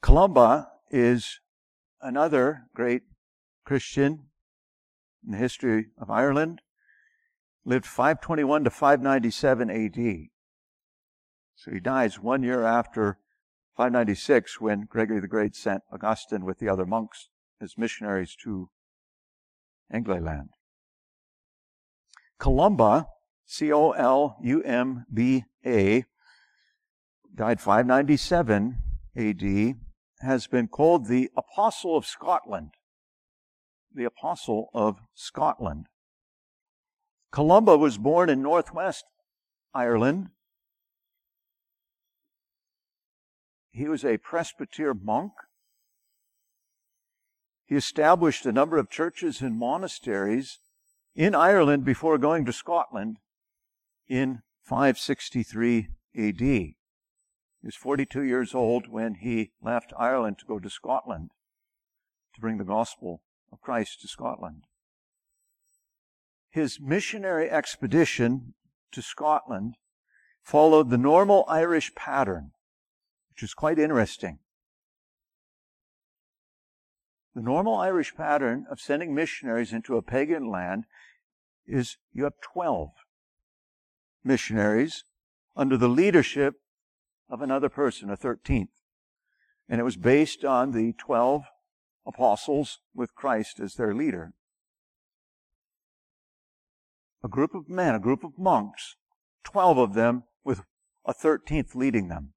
Columba is another great Christian in the history of Ireland. Lived 521 to 597 A.D. So he dies 1 year after 596 when Gregory the Great sent Augustine with the other monks as missionaries to England. Columba, Columba, died 597 A.D., has been called the Apostle of Scotland. The Apostle of Scotland. Columba was born in northwest Ireland. He was a Presbyterian monk. He established a number of churches and monasteries in Ireland before going to Scotland in 563 A.D. He was 42 years old when he left Ireland to go to Scotland to bring the gospel of Christ to Scotland. His missionary expedition to Scotland followed the normal Irish pattern, which is quite interesting. The normal Irish pattern of sending missionaries into a pagan land is you have 12 missionaries under the leadership of another person, a 13th. And it was based on the 12 apostles with Christ as their leader. A group of men, a group of monks, 12 of them with a 13th leading them.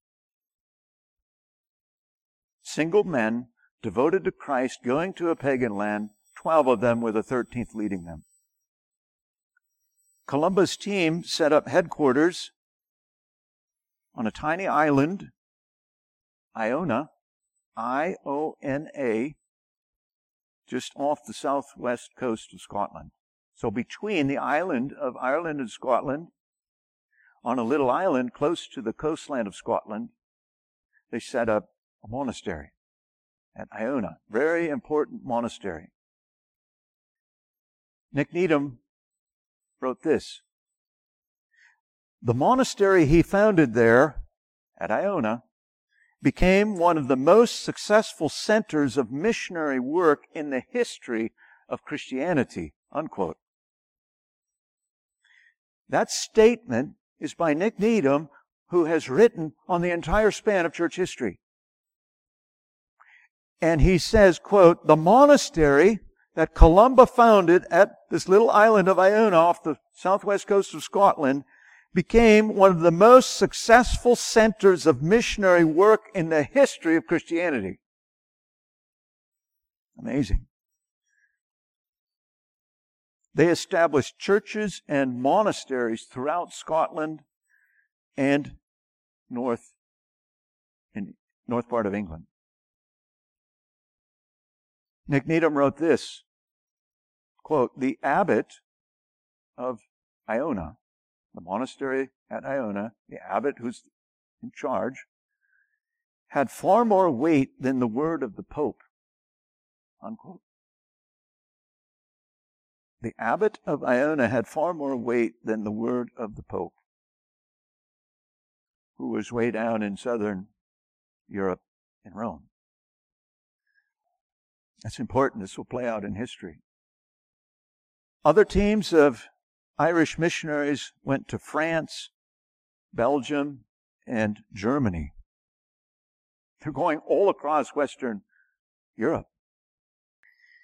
Single men devoted to Christ, going to a pagan land, 12 of them with a 13th leading them. Columba's team set up headquarters on a tiny island, Iona, I-O-N-A, just off the southwest coast of Scotland. So between the island of Ireland and Scotland, on a little island close to the coastline of Scotland, they set up a monastery at Iona. Very important monastery. Nick Needham wrote this. The monastery he founded there at Iona became one of the most successful centers of missionary work in the history of Christianity, unquote. That statement is by Nick Needham, who has written on the entire span of church history. And he says, quote, the monastery that Columba founded at this little island of Iona off the southwest coast of Scotland became one of the most successful centers of missionary work in the history of Christianity. Amazing. They established churches and monasteries throughout Scotland and north part of England. Nick Needham wrote this, quote, the abbot of Iona, the monastery at Iona, the abbot who's in charge, had far more weight than the word of the Pope, unquote. The abbot of Iona had far more weight than the word of the Pope, who was way down in southern Europe in Rome. That's important. This will play out in history. Other teams of Irish missionaries went to France, Belgium, and Germany. They're going all across Western Europe.